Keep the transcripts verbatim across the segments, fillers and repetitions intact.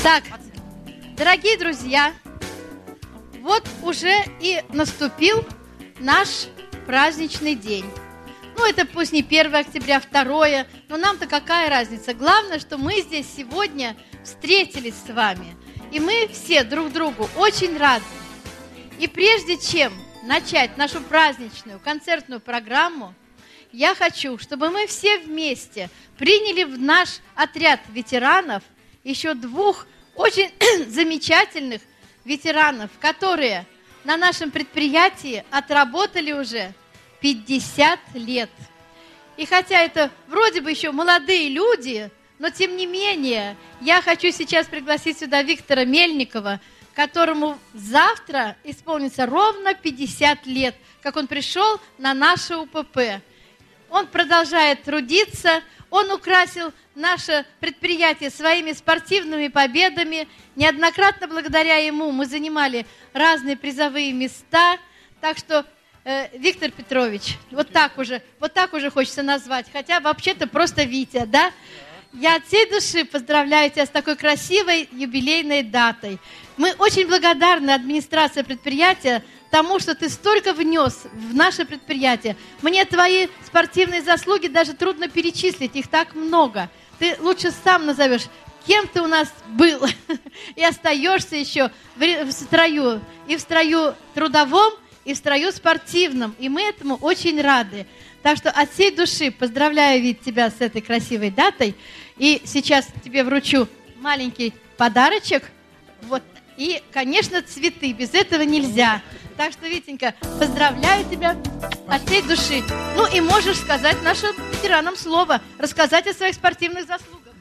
Так, дорогие друзья, вот уже и наступил наш праздничный день. Ну, это пусть не первое октября, второе, но нам-то какая разница? Главное, что мы здесь сегодня встретились с вами, и мы все друг другу очень рады. И прежде чем начать нашу праздничную концертную программу, я хочу, чтобы мы все вместе приняли в наш отряд ветеранов еще двух очень замечательных ветеранов, которые на нашем предприятии отработали уже пятьдесят лет. И хотя это вроде бы еще молодые люди, но тем не менее я хочу сейчас пригласить сюда Виктора Мельникова, которому завтра исполнится ровно пятьдесят лет, как он пришел на наше УПП. Он продолжает трудиться, он украсил наше предприятие своими спортивными победами. Неоднократно благодаря ему мы занимали разные призовые места. Так что, э, Виктор Петрович, вот так уже, вот так уже хочется назвать, хотя вообще-то просто Витя, да? Я от всей души поздравляю тебя с такой красивой юбилейной датой. Мы очень благодарны администрации предприятия тому, что ты столько внес в наше предприятие. Мне твои спортивные заслуги даже трудно перечислить, их так много. Ты лучше сам назовешь, кем ты у нас был и остаешься еще в строю, и в строю трудовом, и в строю спортивном. И мы этому очень рады. Так что от всей души поздравляю, Вит, тебя с этой красивой датой. И сейчас тебе вручу маленький подарочек. Вот. И, конечно, цветы. Без этого нельзя. Так что, Витенька, поздравляю тебя от всей души. Ну и можешь сказать нашим ветеранам слово, рассказать о своих спортивных заслугах.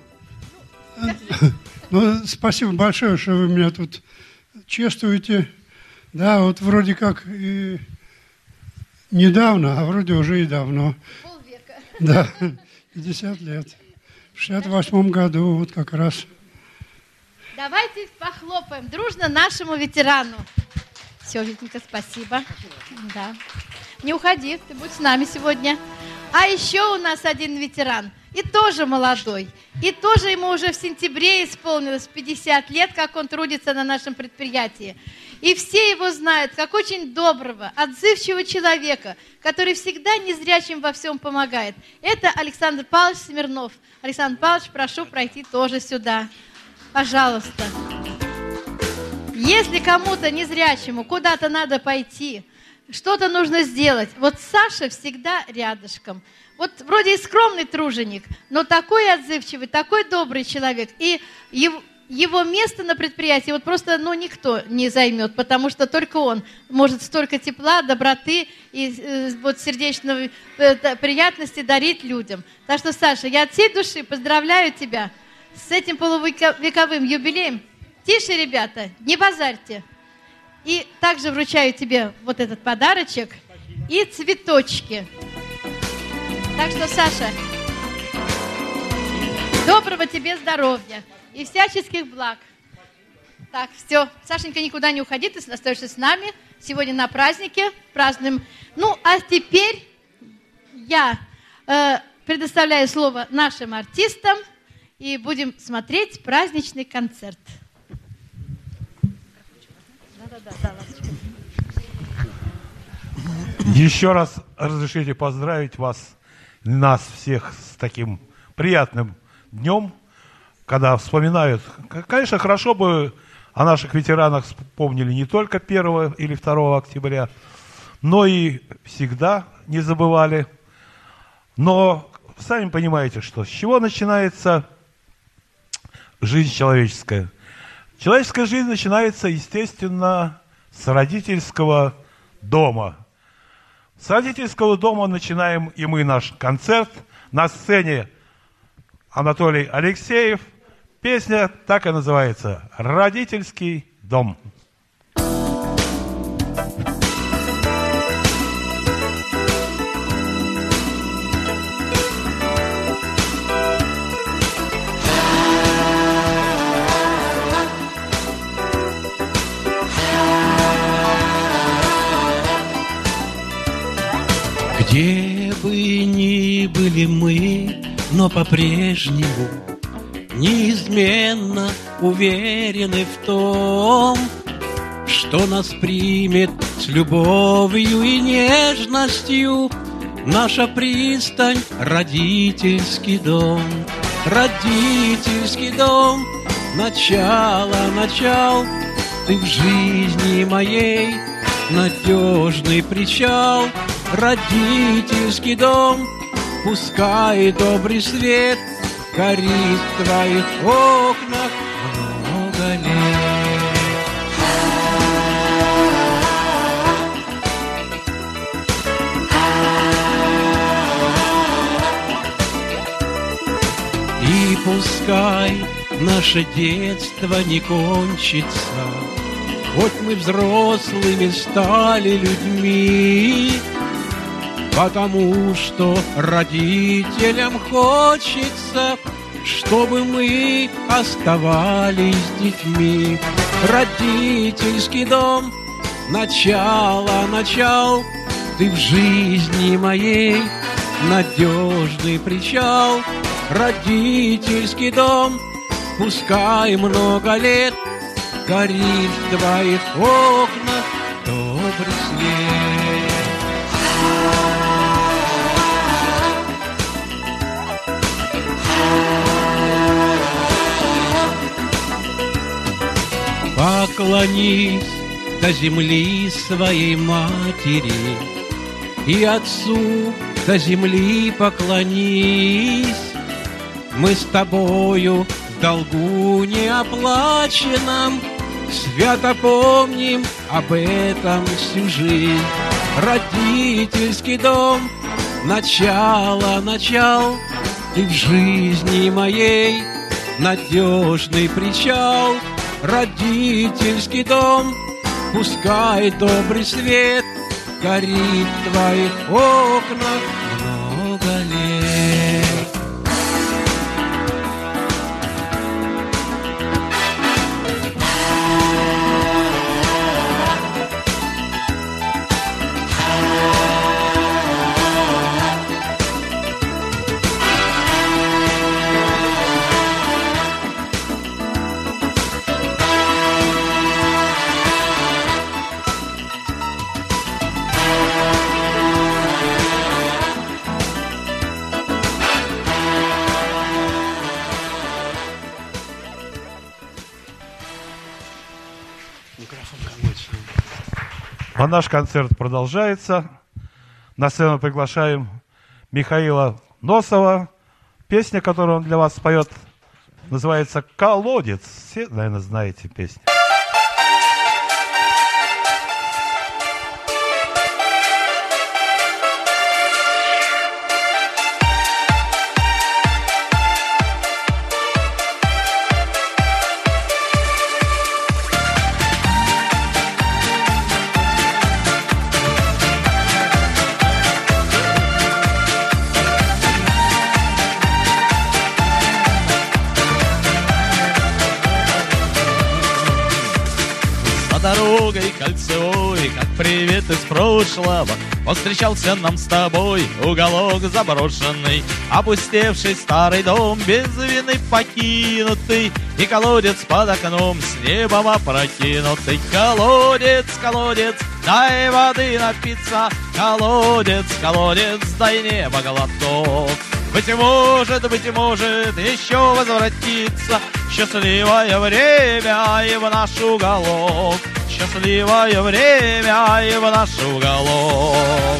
Ну, спасибо большое, что вы меня тут чествуете. Да, вот вроде как и недавно, а вроде уже и давно. Полвека. Да, пятьдесят лет. В шестьдесят восьмом году вот как раз. Давайте похлопаем дружно нашему ветерану. Все, Витенька, спасибо. Да. Не уходи, ты будь с нами сегодня. А еще у нас один ветеран, и тоже молодой, и тоже ему уже в сентябре исполнилось пятьдесят лет, как он трудится на нашем предприятии. И все его знают как очень доброго, отзывчивого человека, который всегда незрячим во всем помогает. Это Александр Павлович Смирнов. Александр Павлович, прошу пройти тоже сюда. Пожалуйста. Если кому-то незрячему куда-то надо пойти, что-то нужно сделать, вот Саша всегда рядышком. Вот вроде и скромный труженик, но такой отзывчивый, такой добрый человек. И его, его место на предприятии вот просто ну, никто не займет, потому что только он может столько тепла, доброты и э, вот сердечной э, приятности дарить людям. Так что, Саша, я от всей души поздравляю тебя с этим полувековым юбилеем. Тише, ребята, не базарьте. И также вручаю тебе вот этот подарочек и цветочки. Так что, Саша, доброго тебе здоровья и всяческих благ. Так, все, Сашенька, никуда не уходи, ты остаешься с нами. Сегодня на празднике празднуем. Ну, а теперь я э, предоставляю слово нашим артистам и будем смотреть праздничный концерт. Еще раз разрешите поздравить вас, нас всех, с таким приятным днем, когда вспоминают. Конечно, хорошо бы о наших ветеранах вспомнили не только первого или второго октября, но и всегда не забывали. Но сами понимаете, что с чего начинается жизнь человеческая. Человеческая жизнь начинается, естественно, с родительского дома. С родительского дома начинаем и мы наш концерт. На сцене Анатолий Алексеев. Песня так и называется «Родительский дом». Где бы ни были мы, но по-прежнему неизменно уверены в том, что нас примет с любовью и нежностью наша пристань, родительский дом. Родительский дом, начало, начал, ты в жизни моей надежный причал. Родительский дом, пускай добрый свет горит в твоих окнах много лет. И пускай наше детство не кончится, хоть мы взрослыми стали людьми, потому что родителям хочется, чтобы мы оставались детьми. Родительский дом, начало, начал, ты в жизни моей надежный причал. Родительский дом, пускай много лет горит в твоих окнах добрый свет. Поклонись до земли своей матери, и отцу до земли поклонись. Мы с тобою в долгу неоплаченном свято помним об этом всю жизнь. Родительский дом, начало, начал, ты в жизни моей надежный причал. Родительский дом, пускай добрый свет горит в твоих окнах много лет. А наш концерт продолжается. На сцену приглашаем Михаила Носова. Песня, которую он для вас споет, называется «Колодец». Все, наверное, знаете песню. Дорогой кольцевой, как привет из прошлого, повстречался нам с тобой уголок заброшенный, опустевший старый дом, без вины покинутый, и колодец под окном с небом опрокинутый. Колодец, колодец, дай воды напиться, колодец, колодец, дай небо глоток. Быть может, быть может, еще возвратиться счастливое время и в наш уголок. Счастливое время и в наш уголок.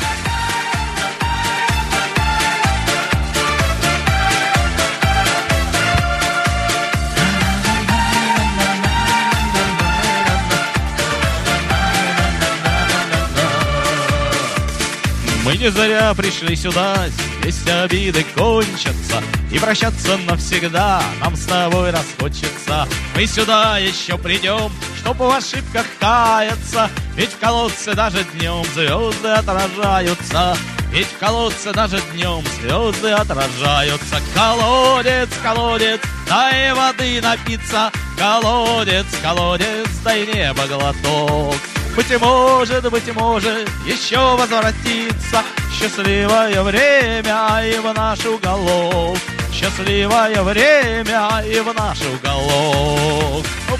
Мы не зря пришли сюда, здесь обиды кончатся, и прощаться навсегда нам с тобой расхочется. Мы сюда еще придем, чтоб в ошибках каяться, ведь в колодце даже днем звезды отражаются. Ведь в колодце даже днем звезды отражаются. Колодец, колодец, дай воды напиться, колодец, колодец, дай небо глоток. Быть может, быть может, еще возвратиться счастливое время и в наш уголок. Счастливое счастливое время и в наш уголок. Оп.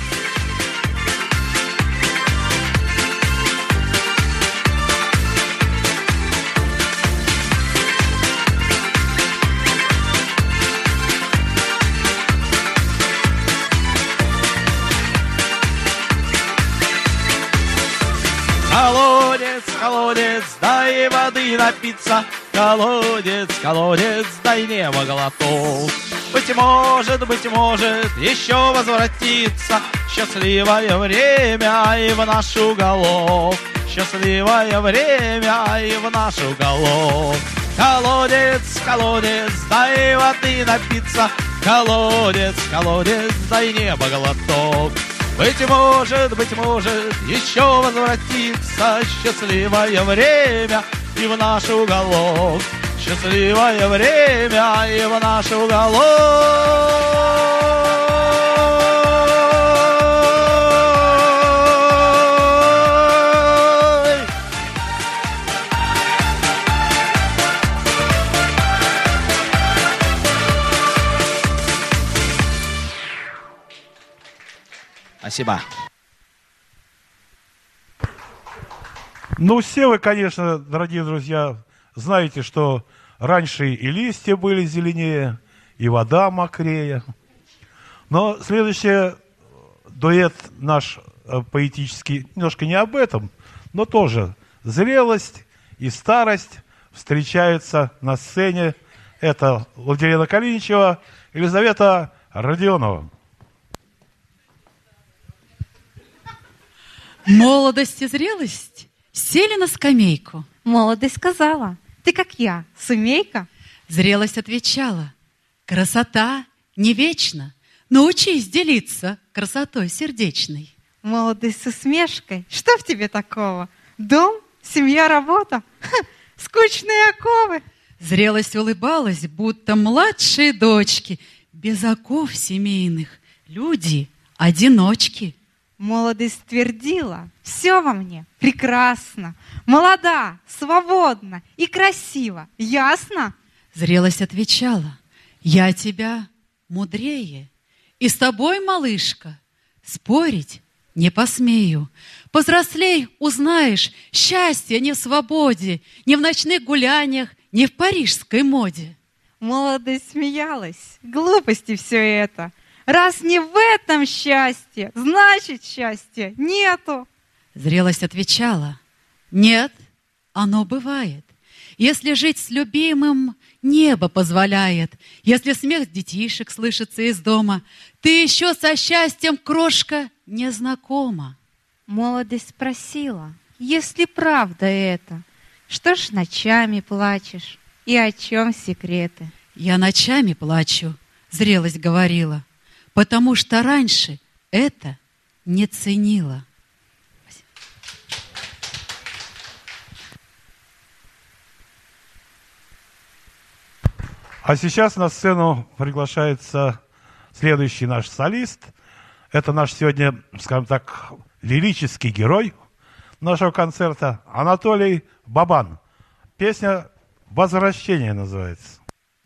Колодец, колодец, дай воды напиться. Колодец, колодец, дай небо глоток. Быть может, быть может, еще возвратится счастливое время и в наш уголок. Счастливое время и в наш уголок. Колодец, колодец, дай воды напиться. Колодец, колодец, дай небо глоток. Быть может, быть может, еще возвратится счастливое время и в наш уголок. Счастливое время и в наш уголок. Спасибо. Ну, все вы, конечно, дорогие друзья, знаете, что раньше и листья были зеленее, и вода мокрее. Но следующий дуэт наш поэтический немножко не об этом, но тоже зрелость и старость встречаются на сцене. Это Владимира Калиничева, Елизавета Родионова. Молодость и зрелость сели на скамейку. Молодость сказала: ты как я, сумей-ка. Зрелость отвечала: красота не вечна, научись делиться красотой сердечной. Молодость с усмешкой: что в тебе такого? Дом, семья, работа, ха, скучные оковы. Зрелость улыбалась, будто младшие дочки, без оков семейных, люди-одиночки. Молодость твердила: все во мне прекрасно, молода, свободна и красива. Ясно? Зрелость отвечала: я тебя мудрее, и с тобой, малышка, спорить не посмею. Повзрослей, узнаешь, счастье не в свободе, не в ночных гуляниях, не в парижской моде. Молодость смеялась: глупости все это. Раз не в этом счастье, значит, счастья нету. Зрелость отвечала: нет, оно бывает. Если жить с любимым, небо позволяет. Если смех детишек слышится из дома, ты еще со счастьем, крошка, не знакома. Молодость спросила: если правда это, что ж ночами плачешь и о чем секреты? Я ночами плачу, зрелость говорила, потому что раньше это не ценила. А сейчас на сцену приглашается следующий наш солист. Это наш сегодня, скажем так, лирический герой нашего концерта Анатолий Бабан. Песня «Возвращение» называется.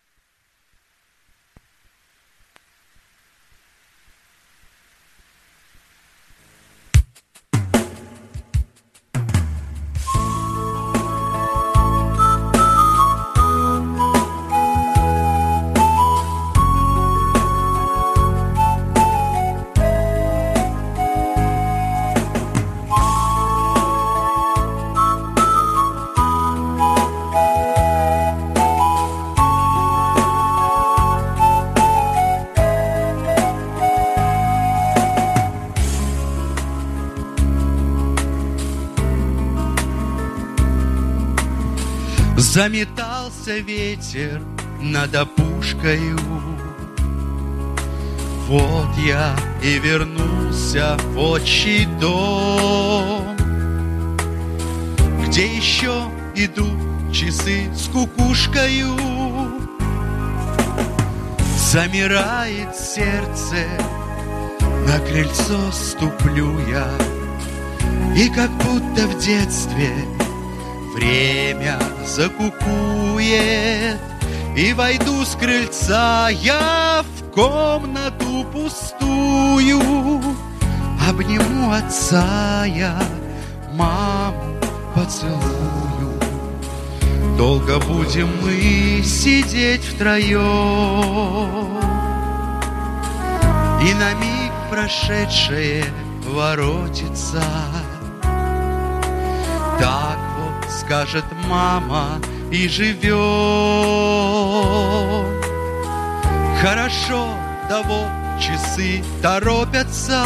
Заметался ветер над опушкою. Вот я и вернулся в отчий дом, где еще идут часы с кукушкою. Замирает сердце, на крыльцо ступлю я, и как будто в детстве время закукует, И войду с крыльца я в комнату пустую, обниму отца я, маму поцелую. Долго будем мы сидеть втроем, и на миг прошедшее воротится. Так вот скажет мама и живет. Хорошо, да вот часы торопятся,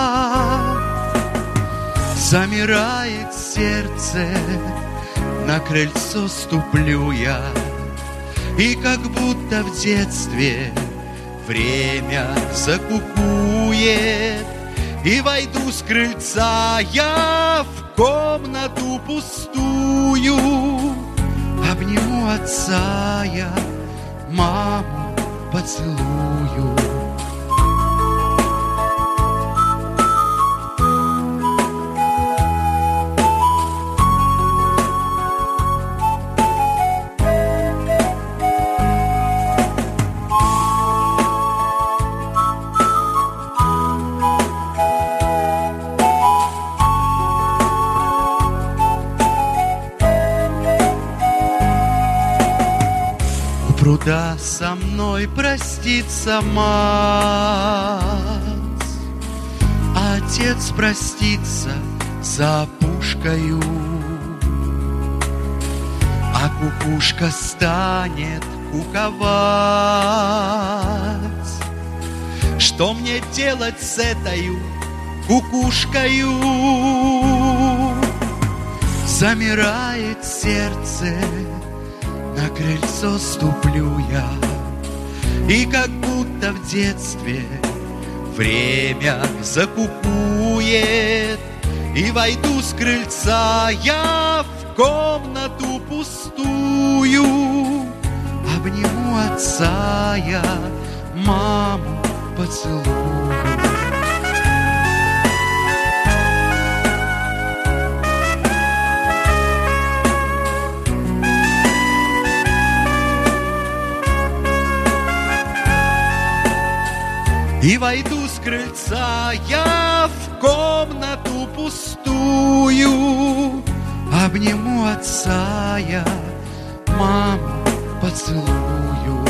замирает сердце, на крыльцо ступлю я, и как будто в детстве время закукует. И войду с крыльца я в комнату пустую, обниму отца я, маму поцелую. Пруда со мной простится мать, отец простится за опушкою, а кукушка станет куковать. Что мне делать с этой кукушкою? Замирает сердце, на крыльцо ступлю я, и как будто в детстве время закукует. И войду с крыльца я в комнату пустую, обниму отца я, маму поцелую. И войду с крыльца я в комнату пустую, обниму отца я, маму поцелую.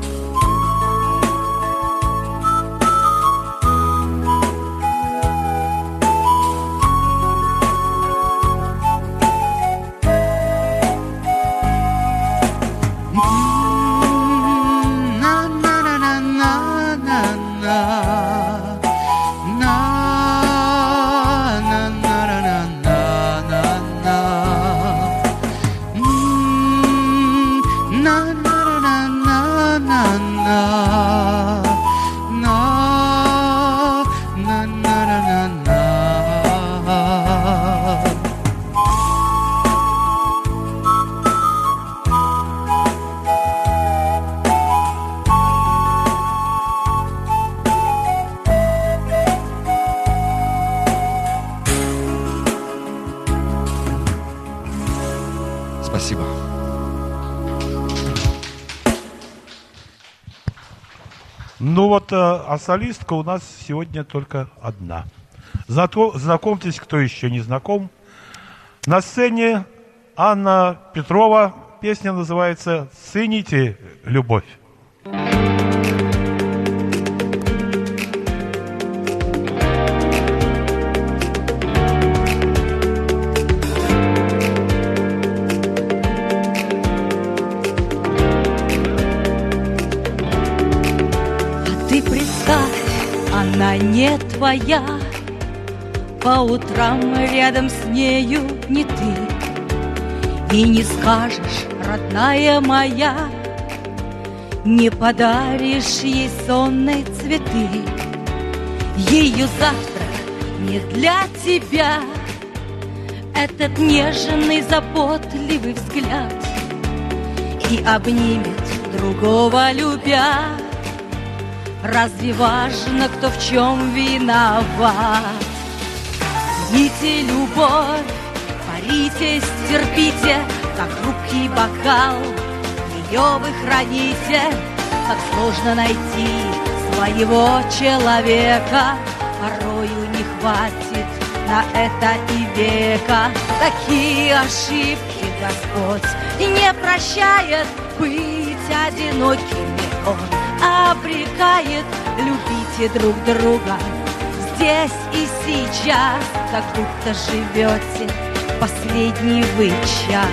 Спасибо. Ну вот, а солистка у нас сегодня только одна. Зато знакомьтесь, кто еще не знаком. На сцене Анна Петрова. Песня называется «Цените любовь». Она не твоя, по утрам рядом с нею не ты, и не скажешь, родная моя, не подаришь ей сонные цветы. Ее завтрак не для тебя, этот нежный, заботливый взгляд, и обнимет другого любя. Разве важно, кто в чем виноват? Цените любовь, боритесь, терпите, как хрупкий бокал. ее вы храните. Как сложно найти своего человека, порою не хватит на это и века. Такие ошибки Господь не прощает, быть одинокими Он обрекает. Любите друг друга здесь и сейчас, как будто живете последний вы час.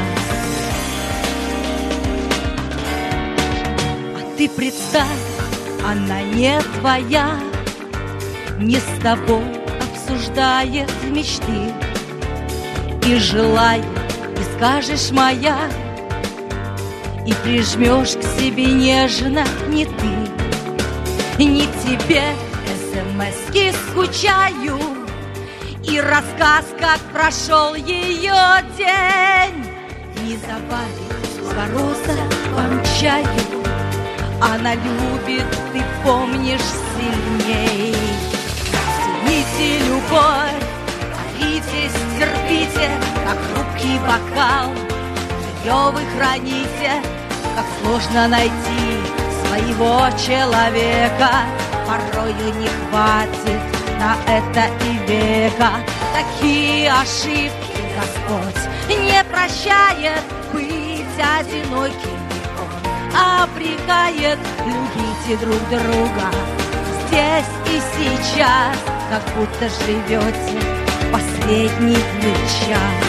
А ты представь, она не твоя, не с тобой обсуждает мечты и желает, и скажешь моя, и прижмешь к себе нежно не ты, не тебе смс-ки скучаю, и рассказ, как прошел ее день, не забавит с мороза вам чаю. Она любит, ты помнишь, сильней. Цените любовь, боритесь, терпите, как хрупкий бокал. Ее вы храните, как сложно найти своего человека. Порою не хватит на это и века. Такие ошибки Господь не прощает, быть одиноким Он обрекает. Любите друг друга здесь и сейчас, как будто живете последний вы час.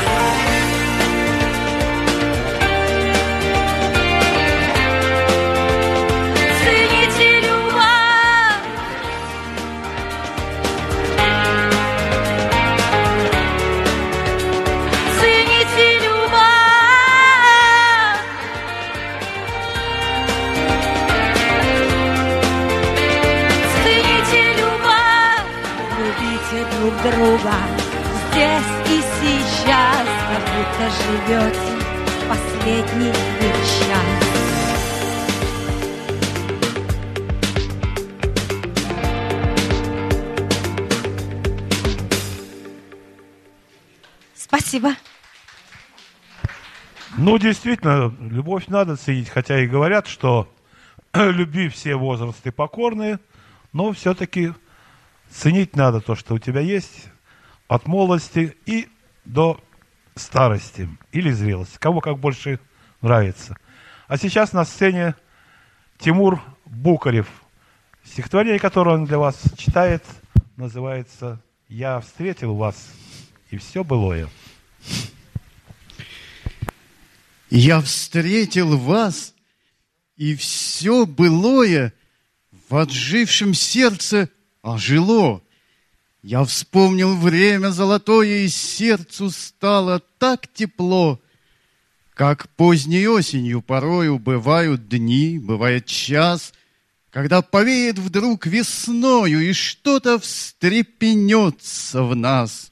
Друга здесь и сейчас, как будто живете последний вы час. Спасибо. Ну, действительно, любовь надо ценить, хотя и говорят, что любви все возрасты покорные, но все-таки ценить надо то, что у тебя есть, от молодости и до старости или зрелости, кого как больше нравится. А сейчас на сцене Тимур Букарев. Стихотворение, которое он для вас читает, называется «Я встретил вас, и все былое». Я встретил вас, и все былое в отжившем сердце ожило. Я вспомнил время золотое, и сердцу стало так тепло, как поздней осенью порою бывают дни, бывает час, когда повеет вдруг весною, и что-то встрепенется в нас.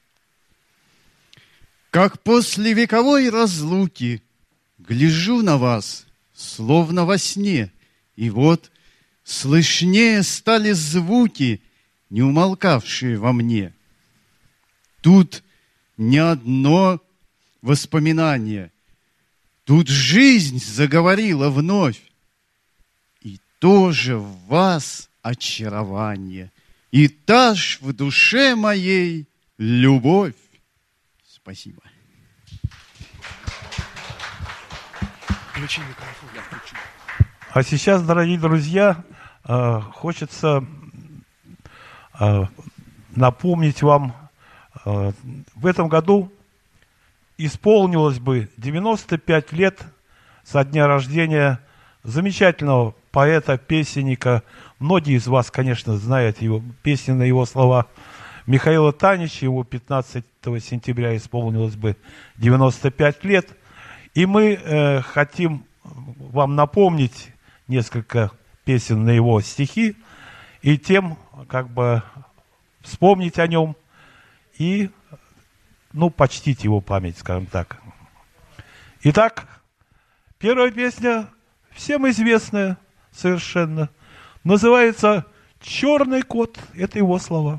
Как после вековой разлуки гляжу на вас, словно во сне, и вот слышнее стали звуки, не умолкавшие во мне. Тут не одно воспоминание, тут жизнь заговорила вновь, и тоже в вас очарование, и та ж в душе моей любовь. Спасибо. Включи микрофон, я включу. А сейчас, дорогие друзья, хочется напомнить вам, в этом году исполнилось бы девяносто пять лет со дня рождения замечательного поэта, песенника. Многие из вас, конечно, знают его песни на его слова. Михаила Танича, его пятнадцатого сентября исполнилось бы девяносто пять лет. И мы э, хотим вам напомнить несколько песен на его стихи и тем как бы вспомнить о нем и, ну, почтить его память, скажем так. Итак, первая песня, всем известная совершенно, называется «Черный кот». Это его слова.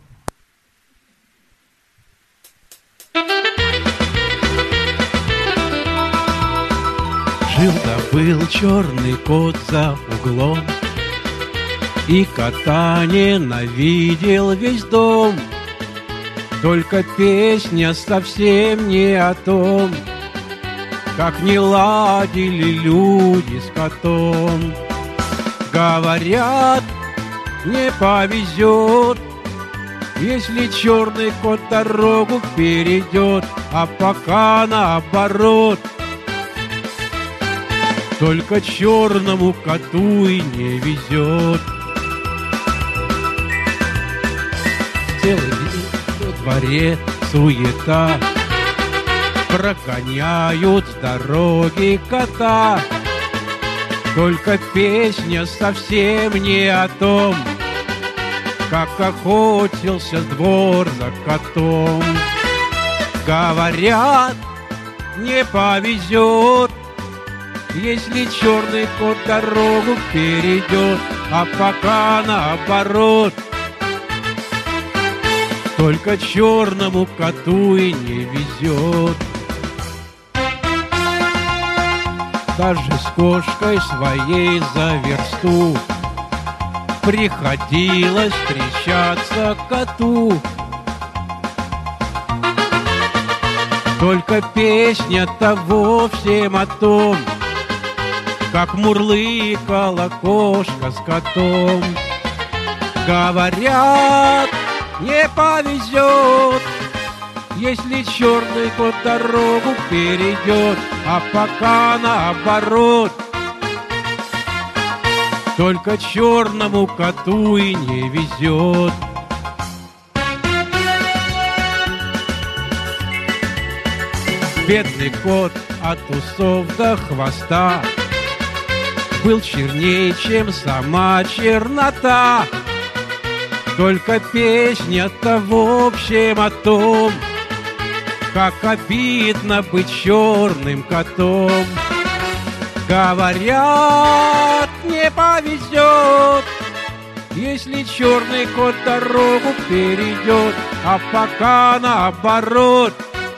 Жил-да был черный кот за углом, и кота ненавидел весь дом. Только песня совсем не о том, как не ладили люди с котом. Говорят, не повезет, если черный кот дорогу перейдет, а пока наоборот. Только черному коту и не везет. Целый день во дворе суета, прогоняют с дороги кота. Только песня совсем не о том, как охотился двор за котом. Говорят, не повезет, если черный кот дорогу перейдет, а пока наоборот. Только черному коту и не везет. Даже с кошкой своей за версту приходилось встречаться коту. Только песня-то вовсе о том, как мурлыкала кошка с котом. Говорят, не повезет, если черный кот дорогу перейдет, а пока наоборот. Только черному коту и не везет. Бедный кот от усов до хвоста был черней, чем сама чернота. Только песня-то в общем о том, как обидно быть черным котом. Говорят, не повезет, если черный кот дорогу перейдет, а пока наоборот.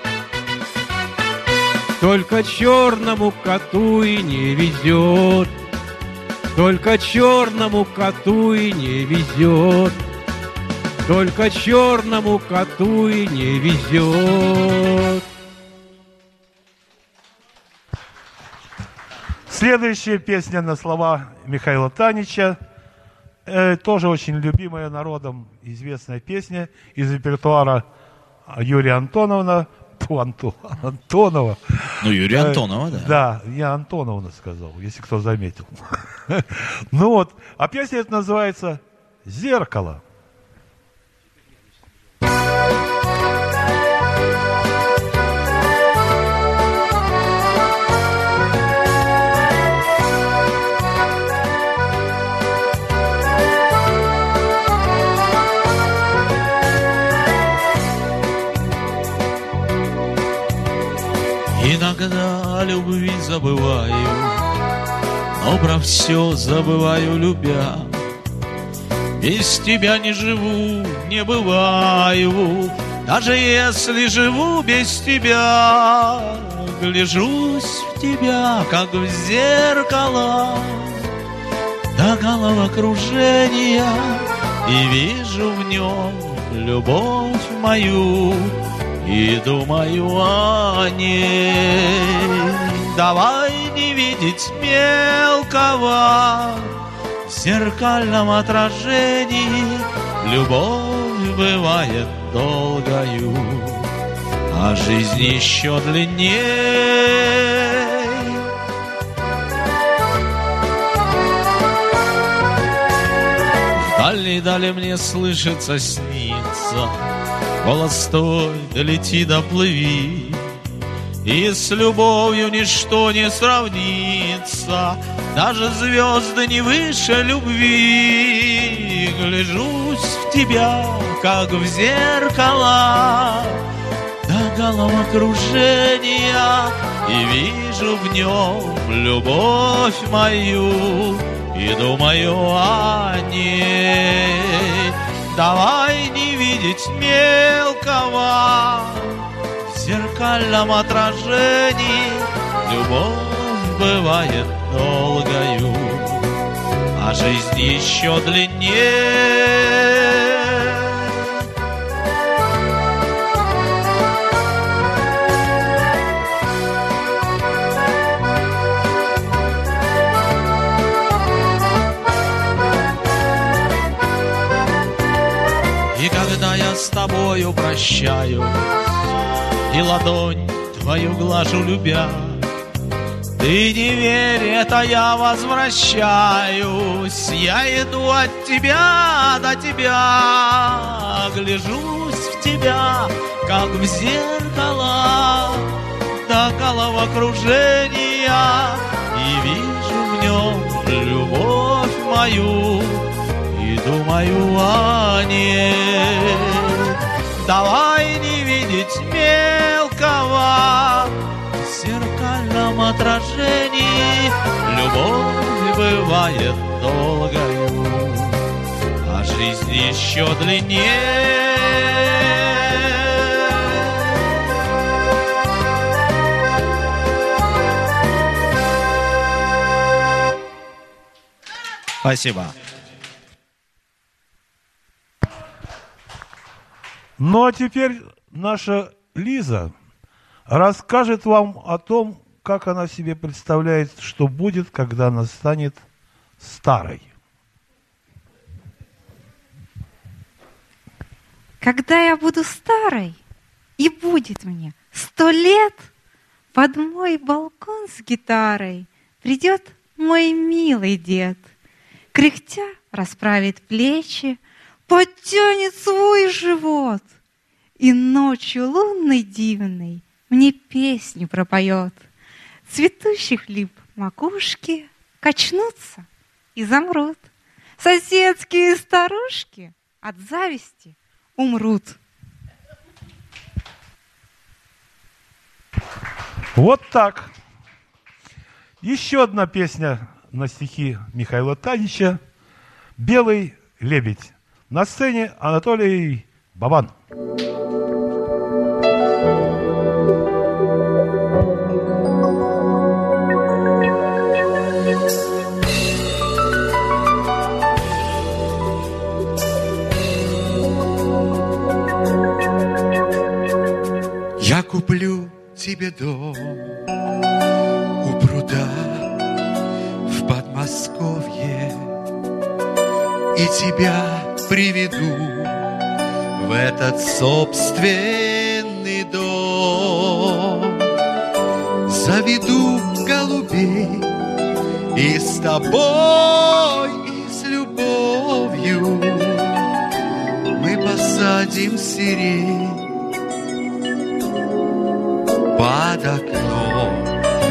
Только черному коту и не везет. Только черному коту и не везет. Только черному коту и не везет. Следующая песня на слова Михаила Танича. Э, тоже очень любимая народом, известная песня из репертуара Юрия Антонова. Ту, Антон, Антонова. Ну, Юрия Антонова, да. Да, я Антоновна сказал, если кто заметил. Ну вот, а песня эта называется «Зеркало». Иногда любви забываю, но про все забываю, любя. Без тебя не живу, не бываю, даже если живу без тебя. Гляжусь в тебя, как в зеркало, до головокружения, и вижу в нем любовь мою. И думаю о ней. Давай не видеть мелкого в зеркальном отражении. Любовь бывает долгою, а жизнь еще длинней. Вдали-дали мне слышится, снится голос твой, долети, доплыви, и с любовью ничто не сравнится, даже звезды не выше любви. Гляжусь в тебя, как в зеркало, до головокружения, и вижу в нем любовь мою, и думаю о ней. Давай не видеть мелкого в зеркальном отражении. Любовь бывает долгою, а жизнь еще длиннее. И когда я с тобою прощаюсь и ладонь твою глажу, любя, ты не верь, это я возвращаюсь. Я иду от тебя до тебя, гляжусь в тебя, как в зеркало, до головокружения, и вижу в нем любовь мою, и думаю о ней. Давай не видеть мелкого в зеркальном отражении. Любовь бывает долгою, а жизнь еще длиннее. Спасибо. Ну а теперь наша Лиза расскажет вам о том, как она себе представляет, что будет, когда она станет старой. Когда я буду старой, и будет мне сто лет, под мой балкон с гитарой придет мой милый дед. Кряхтя расправит плечи, подтянет свой живот и ночью лунной дивной мне песню пропоет. Цветущих лип макушки качнутся и замрут. Соседские старушки от зависти умрут. Вот так. Еще одна песня на стихи Михаила Танича «Белый лебедь». На сцене Анатолий Бабан. Я куплю тебе дом у пруда в Подмосковье и тебя приведу в этот собственный дом. Заведу голубей и с тобой, и с любовью мы посадим сирень под окном.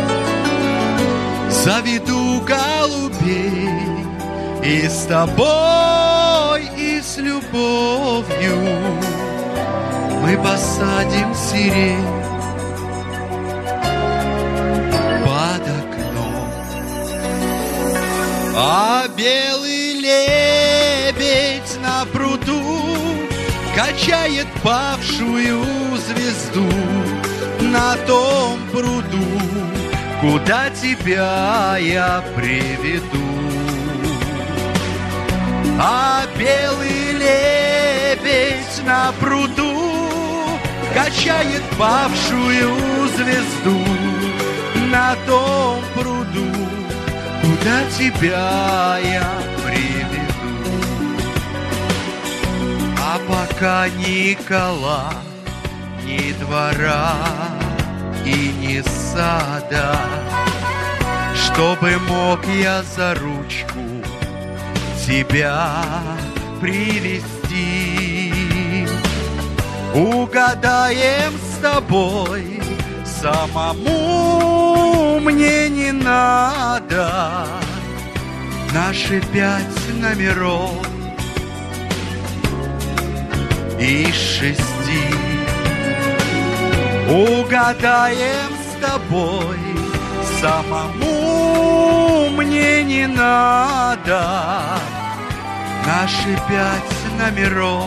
Заведу голубей и с тобой, и с любовью мы посадим сирень под окном. А белый лебедь на пруду качает павшую звезду на том пруду, куда тебя я приведу. А белый лебедь на пруду качает павшую звезду на том пруду, куда тебя я приведу. А пока Никола ни двора и ни сада, чтобы мог я за ручку тебя привести. Угадаем с тобой, самому мне не надо, наши пять номеров из шести. Угадаем с тобой, самому мне не надо, наши пять номеров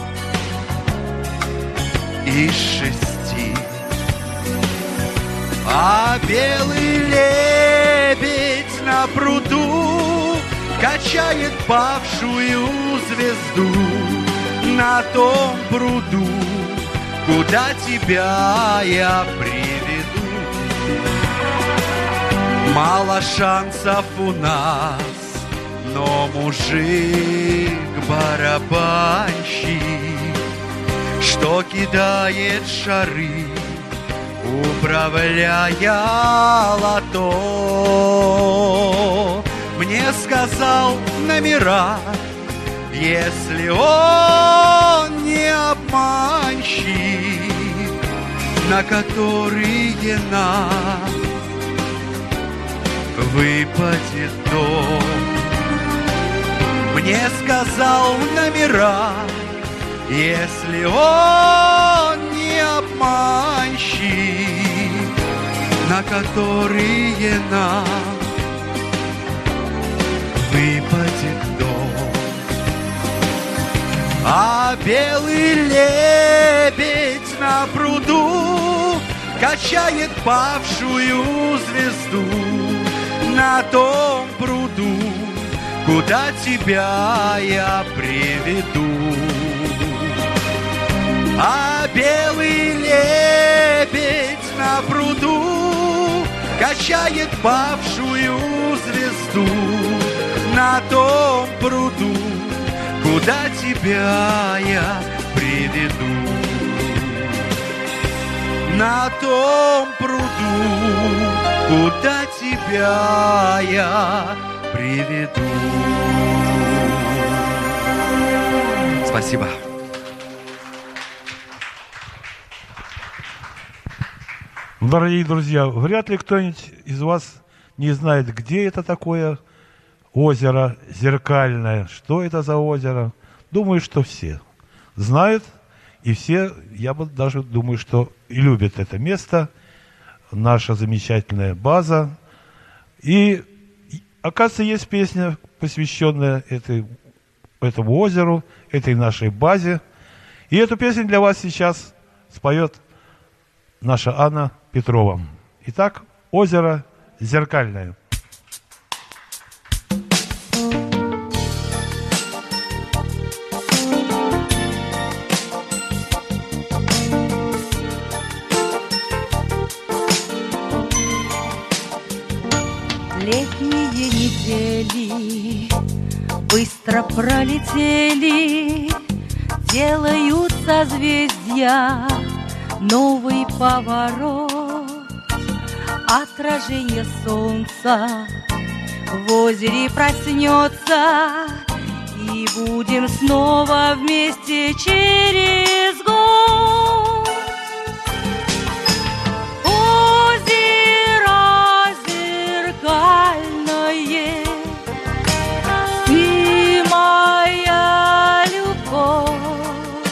из шести. А белый лебедь на пруду качает павшую звезду на том пруду, куда тебя я приведу. Мало шансов у нас, но мужик-барабанщик, что кидает шары, управляя лото, мне сказал номера, если он не обманщик, на которые нам выпадет дом. Мне сказал номера, если он не обманщик, на которые нам выпадет дом. А белый лебедь на пруду качает павшую звезду на том пруду, куда тебя я приведу. А белый лебедь на пруду качает павшую звезду на том пруду, куда тебя я приведу. На том пруду, куда тебя я приведу. Спасибо. Дорогие друзья, вряд ли кто-нибудь из вас не знает, где это такое озеро Зеркальное, что это за озеро. Думаю, что все знают, и все, я бы даже думаю, что и любят это место, наша замечательная база. И, оказывается, есть песня, посвященная этой, этому озеру, этой нашей базе. И эту песню для вас сейчас споет наша Анна Петрова. Итак, озеро Зеркальное. Летние недели быстро пролетели, делают созвездия новый поворот. Отражение солнца в озере проснется, и будем снова вместе через год. Озеро зеркальное, ты моя любовь.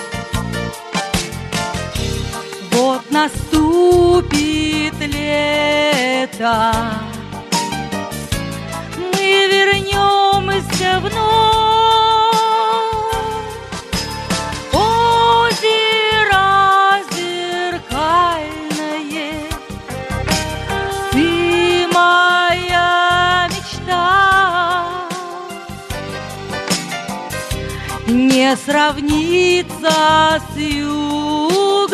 Вот наступит лето, мы вернемся вновь. Озеро зеркальное, ты моя мечта. Не сравнится с югом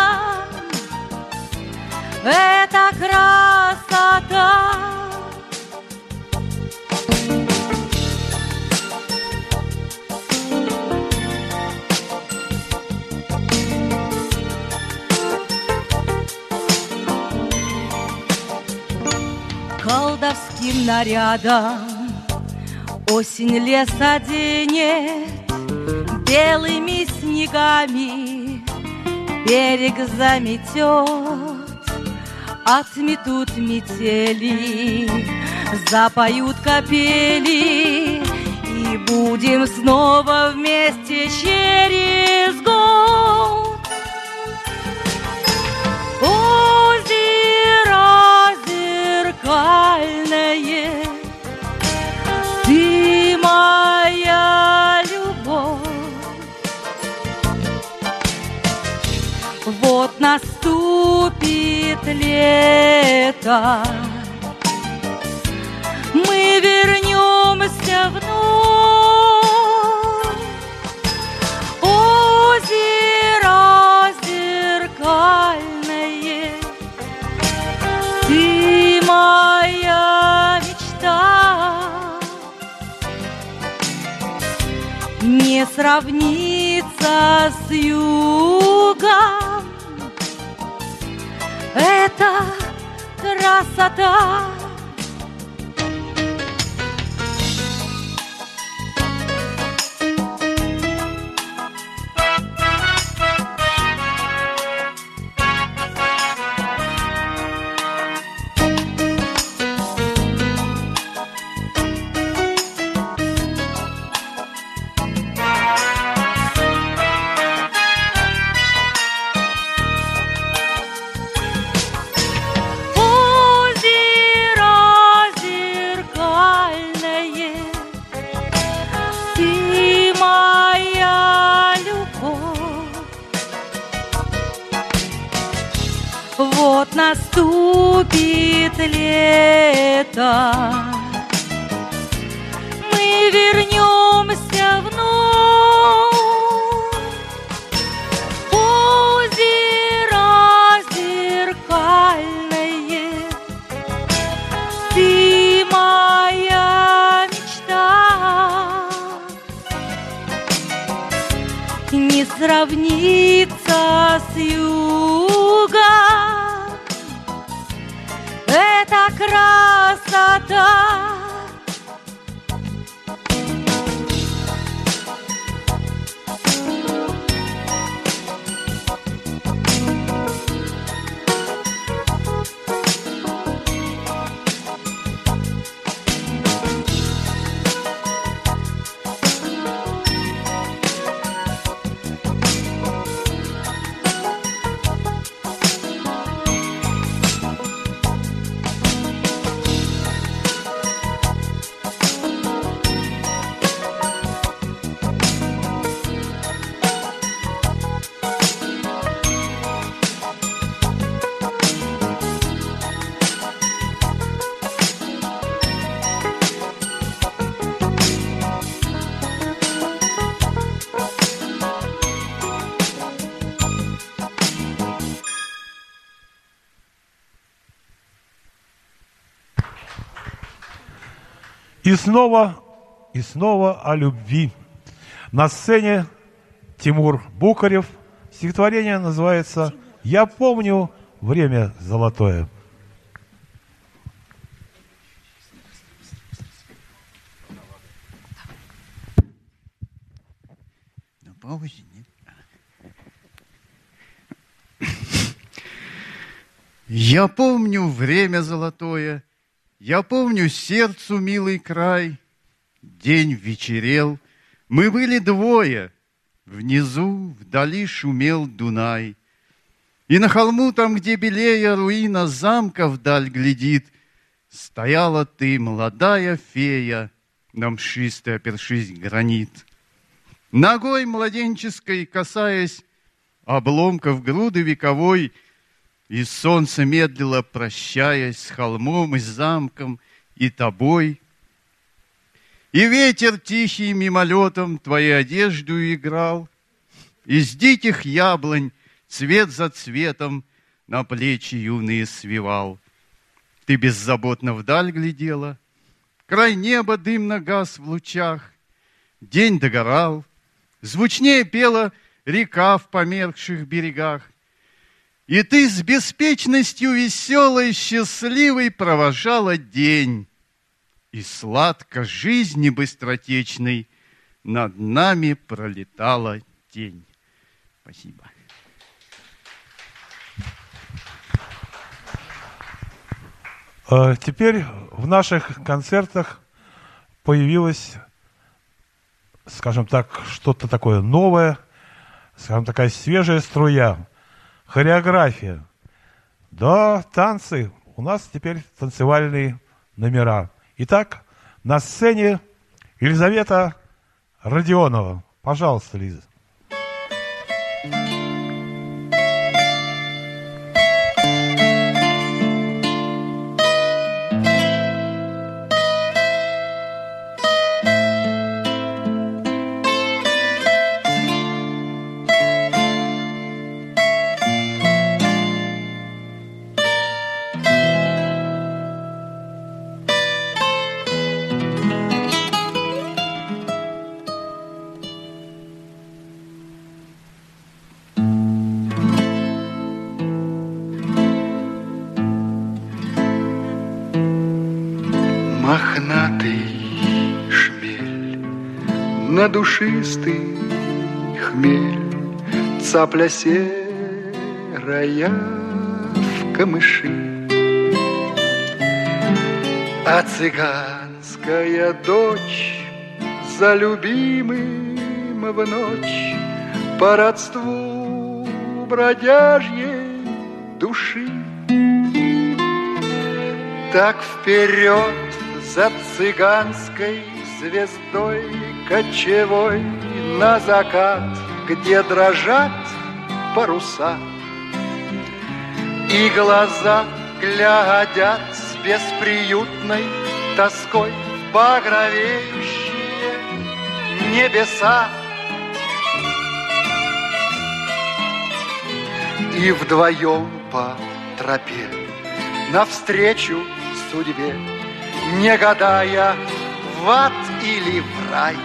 эта красота. Колдовским нарядом осень лес оденет, белыми снегами берег заметет. Отметут метели, запоют капели, и будем снова вместе через год. Озеро зеркальное, ты моя любовь. Вот наступит лето, мы вернемся вновь. Озеро зеркальное, ты моя мечта. Не сравнится с югом эта красота. Вот наступит лето, мы вернемся вновь. Озеро зеркальное, ты моя мечта. Не сравнится с югом эта красота. И снова, и снова о любви. На сцене Тимур Букарев. Стихотворение называется «Я помню время золотое». На паузе нет. Я помню время золотое, я помню сердцу милый край. День вечерел, мы были двое, внизу вдали шумел Дунай. И на холму там, где белея руина замка вдаль глядит, стояла ты, молодая фея, на мшистой опершись гранит. Ногой младенческой касаясь обломков груды вековой, и солнце медлило, прощаясь с холмом и с замком и тобой. И ветер тихий мимолетом твою одежду играл, из диких яблонь цвет за цветом на плечи юные свивал. Ты беззаботно вдаль глядела, край неба дымно гас в лучах, день догорал, звучнее пела река в померкших берегах. И ты с беспечностью веселой, счастливой провожала день. И сладко жизни быстротечной над нами пролетала тень. Спасибо. Теперь в наших концертах появилось, скажем так, что-то такое новое, скажем, такая свежая струя. Хореография. Да, танцы. У нас теперь танцевальные номера. Итак, на сцене Елизавета Родионова. Пожалуйста, Лиза. на душистый хмель, цапля серая в камыши. А цыганская дочь за любимым в ночь по родству бродяжьей души. Так вперед за цыганской звездой кочевой на закат, где дрожат паруса, и глаза глядят с бесприютной тоской в багровеющие небеса. И вдвоем по тропе навстречу судьбе, не гадая, в ад или в рай,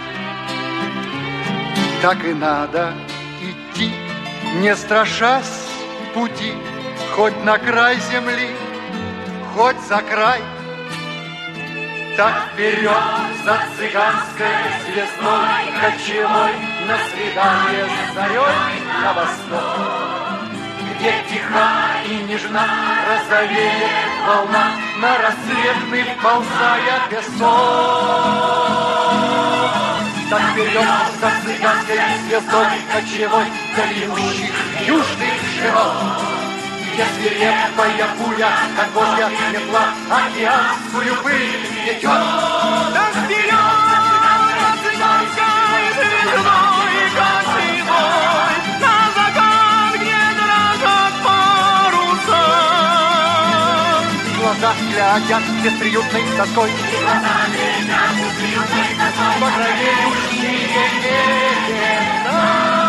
так и надо идти, не страшась пути, хоть на край земли, хоть за край. Так вперед за цыганской звездой кочевой на свидание с зарей на восток, где тиха и нежна розовеет волна, на рассветный вползая песок. Так вперед за цыганской звездой кочевой длиннущих южных широт, где свирепая буря, как божья метла, океанскую пыль ведет. Так вперед за цыганской звездой кочевой на закат, где дрожат паруса. Глаза глядят бесприютной тоской, глаза глядят бесприютной тоской, багровеющие небеса.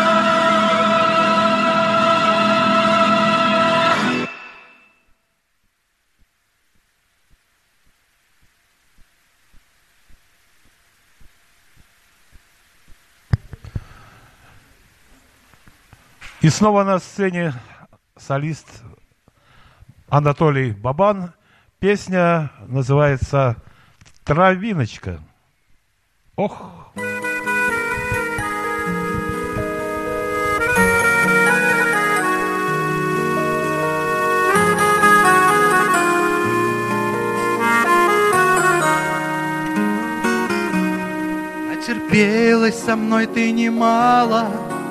И снова на сцене солист Анатолий Бабан. Песня называется «Травиночка». Ох! Натерпелась со мной ты немало,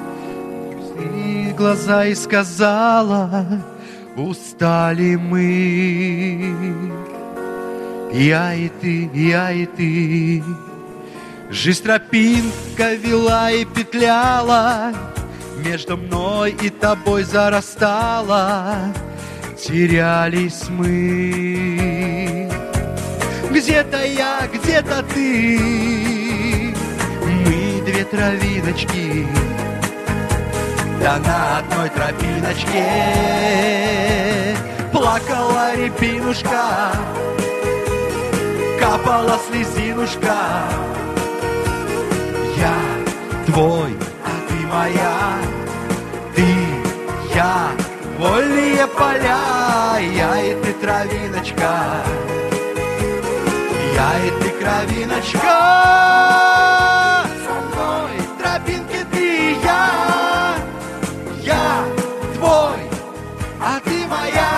и глаза и сказала: устали мы. Я и ты, я и ты. Жизнь тропинка вела и петляла, между мной и тобой зарастала. Терялись мы. Где-то я, где-то ты. Мы две травиночки, да на одной тропиночке плакала рябинушка, капала слезинушка. Я твой, а ты моя, ты, я, вольные поля. Я и ты травиночка, я и ты кровиночка. Со мной тропинки ты и я. Я твой, а ты моя.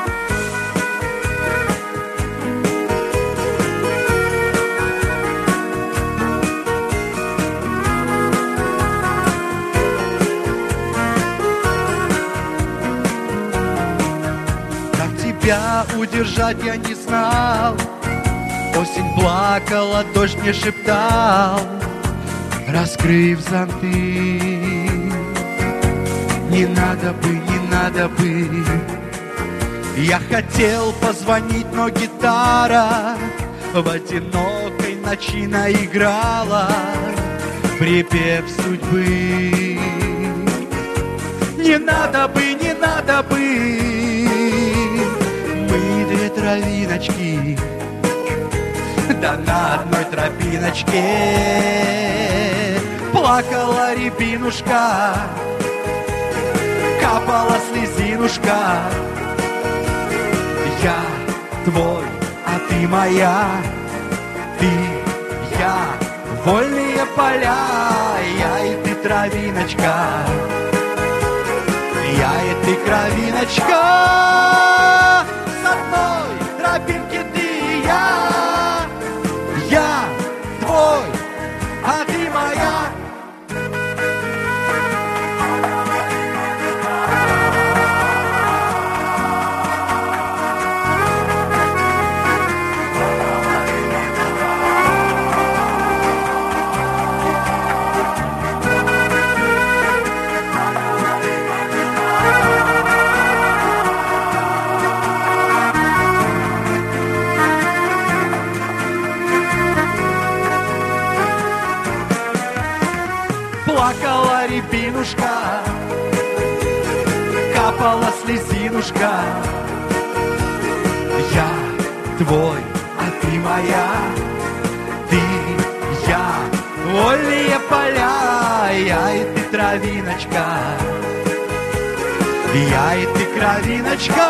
Как тебя удержать я не знал. Осень плакала, дождь мне шептал, раскрыв зонты. Не надо бы, не надо бы. Я хотел позвонить, но гитара в одинокой ночи наиграла припев судьбы. Не надо бы, не надо бы. Мы две травиночки, да на одной тропиночке плакала рябинушка, капала слезинушка. Я твой, а ты моя, ты, я, вольные поля, я и ты травиночка, я и ты кровиночка, с одной тропинки ты и я, я твой, а ты моя. Плакала рябинушка, капала слезинушка, я твой, а ты моя, ты, я, вольные поля, я и ты травиночка, я и ты кровиночка,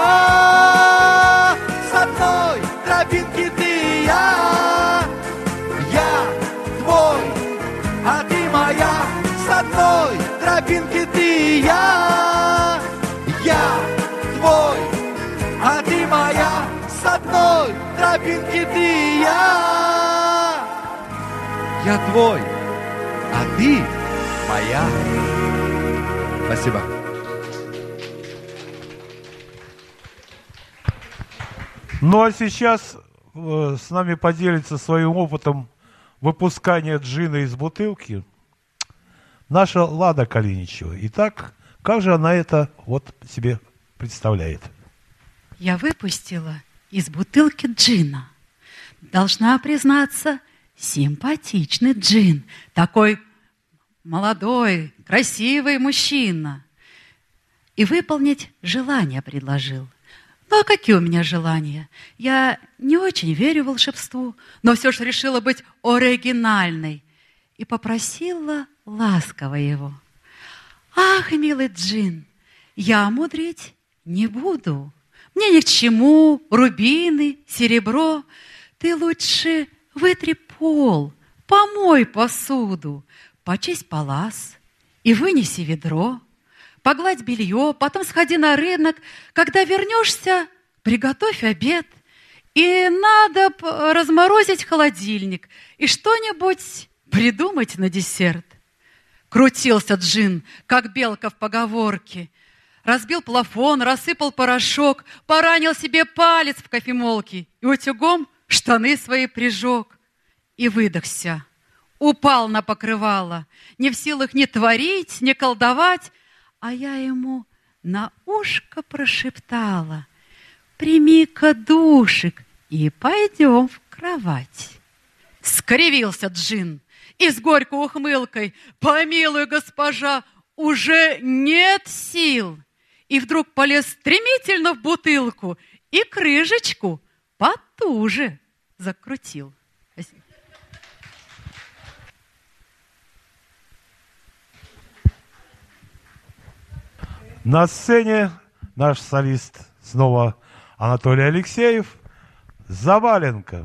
с одной тропинки ты и я, я твой, а ты моя. С одной тропинки ты и я, я твой, а ты моя. С одной тропинки ты и я, я твой, а ты моя. Спасибо. Ну а сейчас э, с нами поделится своим опытом выпускания джина из бутылки наша Лада Калиничева. Итак, как же она это вот себе представляет? Я выпустила из бутылки джина. Должна признаться, симпатичный джин. Такой молодой, красивый мужчина. И выполнить желание предложил. Ну, а какие у меня желания? Я не очень верю волшебству, но все же решила быть оригинальной. И попросила ласково его: «Ах, милый джин, я мудрить не буду. Мне ни к чему рубины, серебро. Ты лучше вытри пол, помой посуду, почисть палас и вынеси ведро, погладь белье, потом сходи на рынок. Когда вернешься, приготовь обед. И надо разморозить холодильник и что-нибудь придумать на десерт». Крутился джин, как белка в поговорке. Разбил плафон, рассыпал порошок, поранил себе палец в кофемолке и утюгом штаны свои прижег. И выдохся, упал на покрывало, не в силах ни творить, ни колдовать. А я ему на ушко прошептала: «Прими-ка душик и пойдем в кровать». Скривился джин и с горькой ухмылкой: «Помилуй, госпожа, уже нет сил». И вдруг полез стремительно в бутылку и крышечку потуже закрутил. Спасибо. На сцене наш солист снова Анатолий Алексеев, «Заваленка».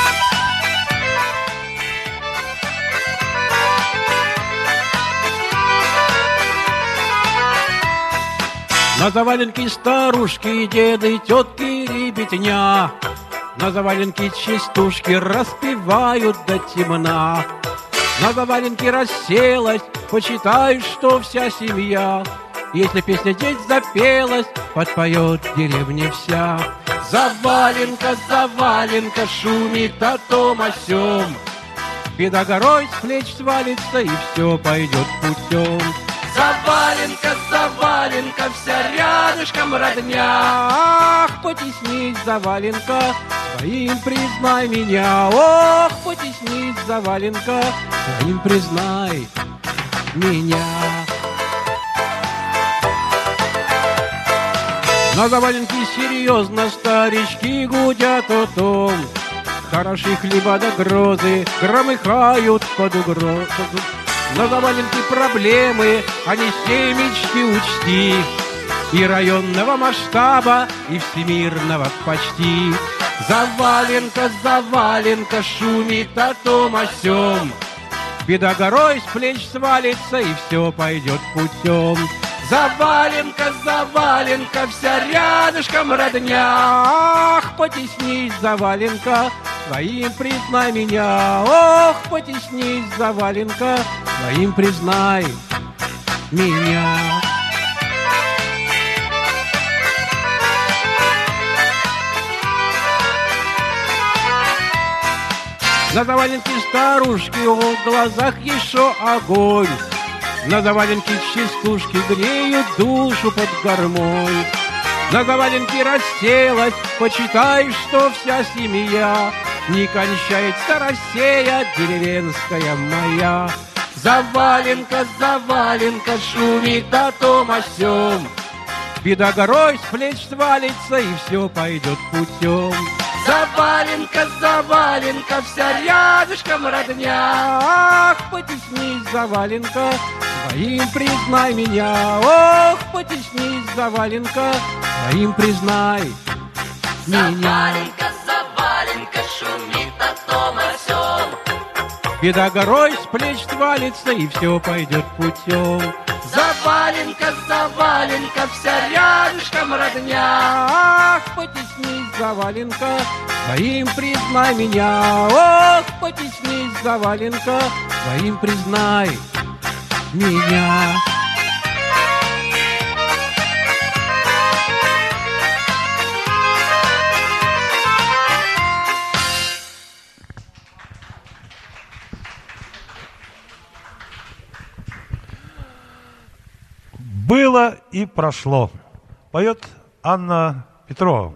На заваленке старушки, деды, тетки, ребятня, на заваленке частушки распевают до темна. На заваленке расселась, почитай, что вся семья. Если песня здесь запелась, подпоет деревня вся. Заваленка, заваленка, шумит о том о сём. Беда горой с плеч свалится, и все пойдет путем. Заваленка, заваленка, вся рядышком родня. Ах, потеснись, заваленка, своим признай меня. Ох, потеснись, заваленка, своим признай меня. На заваленке серьезно старички гудят о том. Хороши хлеба до грозы громыхают под угрозу. На заваленке проблемы, а не все мечты учти. И районного масштаба, и всемирного почти. Заваленка, заваленка, шумит о том о сём. Беда горой с плеч свалится, и все пойдет путем. Заваленка, заваленка, вся рядышком родня. Ах, потеснись, заваленка, своим признай меня. Ох, потеснись, заваленка, своим признай меня. На заваленке старушки, в глазах еще огонь. На заваленке частушки греют душу под гармонь. На заваленке расселась, почитай, что вся семья не кончается Россия деревенская моя. Заваленка, заваленка, шумит о том о сём. Беда горой с плеч свалится, и все пойдет путем. Заваленка, заваленка, вся рядышком родня. Ах, потеснись, заваленка, своим признай меня. Ох, потеснись, заваленка, своим признай меня. Заваленка, заваленка, шумит о том о сём. Беда горой с плеч свалится, и все пойдет путем. Заваленка, заваленка, вся рядышком родня. Ах, потеснись, заваленка, своим признай меня. Ох, потеснись, заваленка, своим признай меня. Было и прошло. Поет Анна Петрова.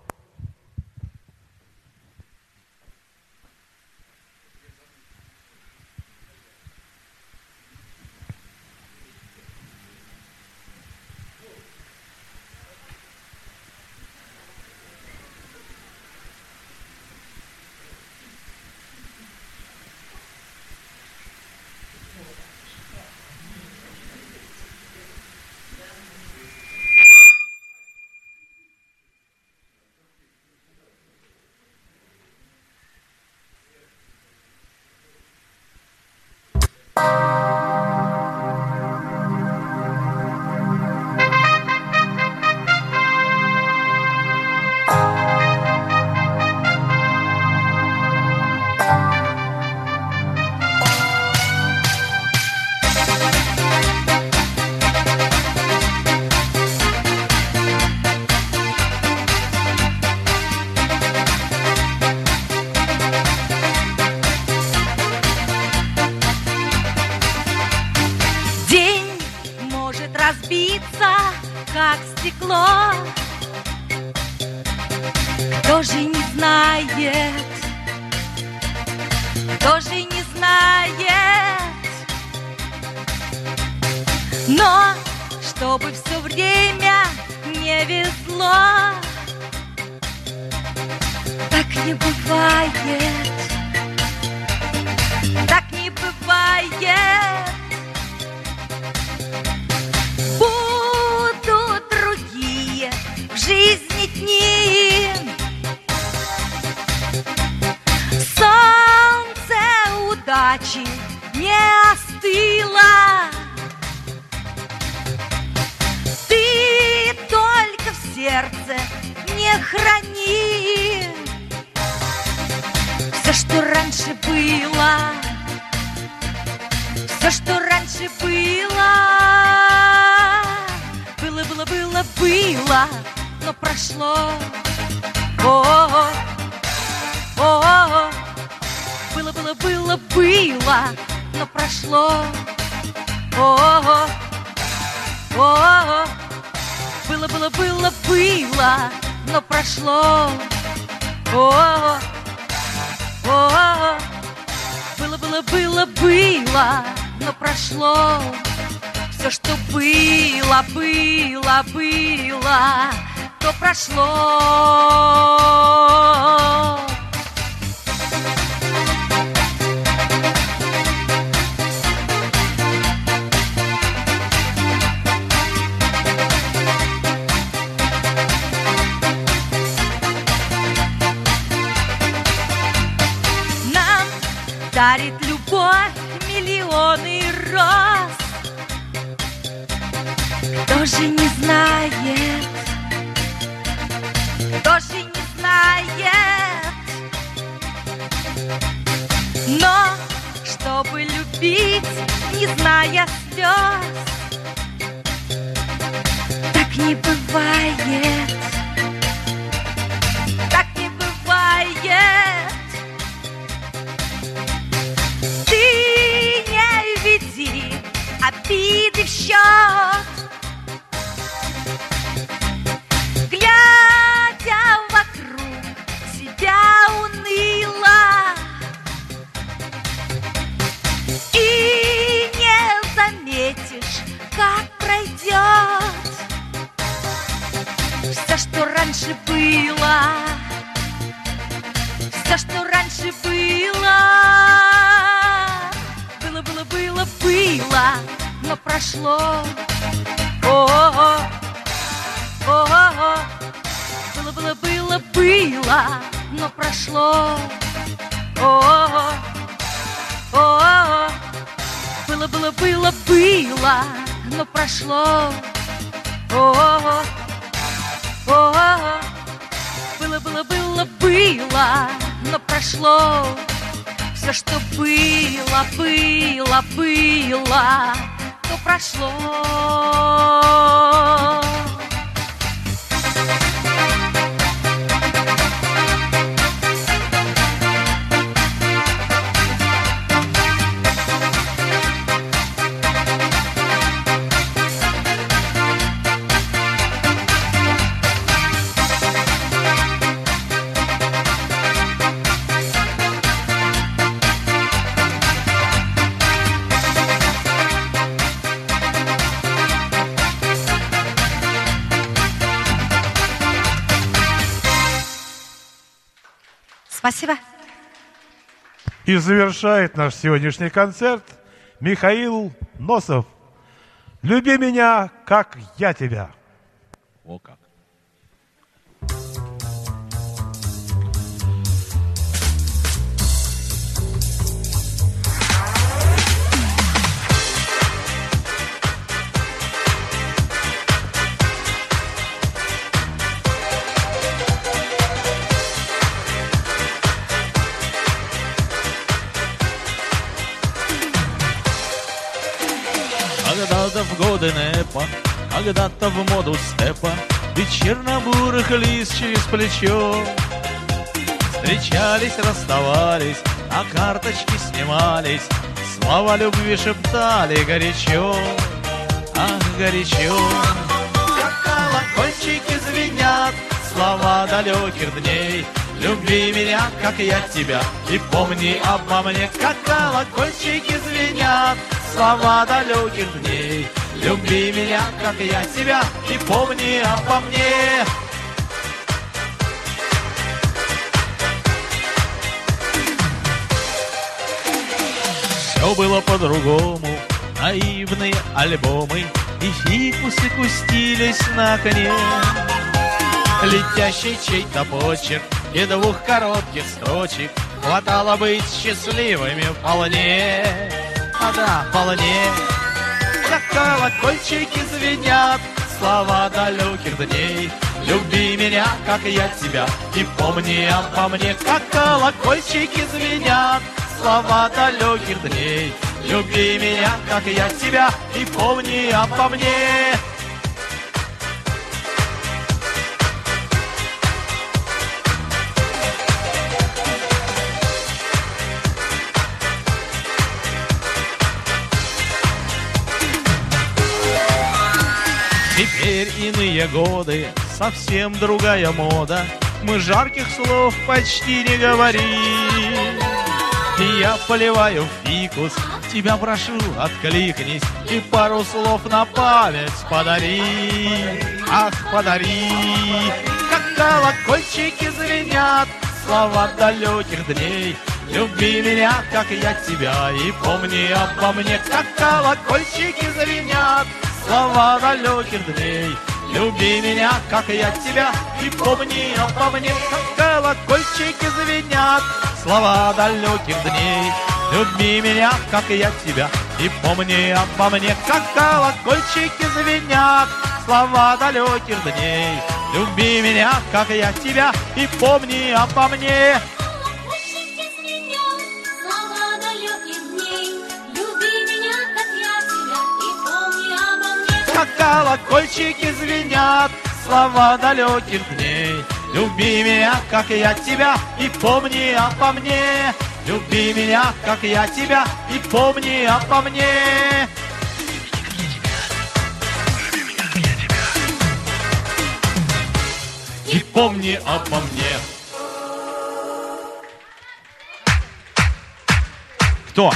разбиться, как стекло. Кто же не знает, кто же не знает, но чтобы все время не везло, так не бывает, так не бывает. Будут другие в жизни дни, солнце удачи не остыло, ты только в сердце не храни все, что раньше было, все, что раньше было, было, было, было, было, но прошло. О, о, о, было, было, было, было, но прошло. О, о, было, было, было, было, но прошло. О, о, было, было, было, было, но прошло. Все, что было, было, было, то прошло. Нам дарит любовь миллион Кто же не знает, кто же не знает, но чтобы любить, не зная слез, так не бывает, так не бывает. Ты не веди обиды в счет, глядя вокруг себя уныло, и не заметишь, как пройдет все, что раньше было, все, что раньше было. Было, было, было, было, но прошло. О-о-о, о-о-о. Было, было, было, было, но прошло. О-о-о, о-о-о. Было, было, было, было, но прошло. О-о-о, о-о-о. Было, было, было, было, но прошло. Все, что было, было, было, то прошло. Спасибо. И завершает наш сегодняшний концерт Михаил Носов. «Люби меня, как я тебя». О как. Когда-то в годы НЭПа, когда-то в моду степа, ведь чернобурых лист через плечо. Встречались, расставались, а карточки снимались, слова любви шептали горячо, ах, горячо. Как колокольчики звенят, слова далеких дней. Люби меня, как я тебя, и помни обо мне. Как колокольчики звенят, слова далеких дней. Люби меня, как я тебя, и помни обо мне. Все было по-другому, наивные альбомы, и фикусы кустились на коне. Летящий чей-то почерк и двух коротких строчек хватало быть счастливыми вполне. А да, вполне. Как колокольчики звенят, слова далеких дней. Люби меня, как я тебя, и помни обо мне. Как колокольчики звенят, слова далеких дней. Люби меня, как я тебя, и помни обо мне. Теперь иные годы, совсем другая мода. Мы жарких слов почти не говорим. И я поливаю фикус, тебя прошу, откликнись, и пару слов на память подари. Ах, подари. Как колокольчики звенят, слова далеких дней. Люби меня, как я тебя, и помни обо мне. Как колокольчики звенят, слова далеких дней. Люби меня, как я тебя, и помни обо мне. Как колокольчики звенят, слова далеких дней. Люби меня, как я тебя, и помни обо мне. Как колокольчики звенят, слова далеких дней. Люби меня, как я тебя, и помни обо мне. Как колокольчики звенят, слова далеких дней. Люби меня, как я тебя, и помни обо мне. Люби меня, как я тебя, и помни обо мне. И помни обо мне. Кто?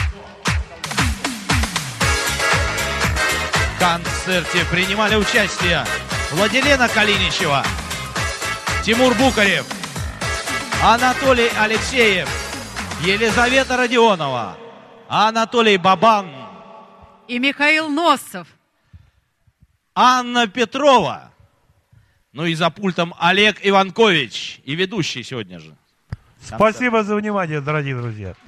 В концерте принимали участие Владилена Калиничева, Тимур Букарев, Анатолий Алексеев, Елизавета Родионова, Анатолий Бабан и Михаил Носов, Анна Петрова, ну и за пультом Олег Иванкович и ведущий сегодня же. Спасибо за внимание, дорогие друзья.